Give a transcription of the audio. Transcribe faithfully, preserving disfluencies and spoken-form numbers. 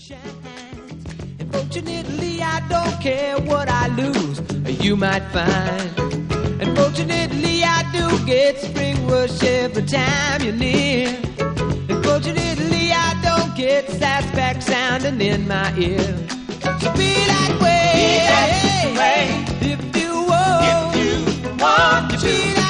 Unfortunately, I don't care what I lose, you might find. Unfortunately, I do get spring rush every time you're near. Unfortunately, I don't get sassback sounding in my ear. So be that way, be that way. if you want, if you want to to. be that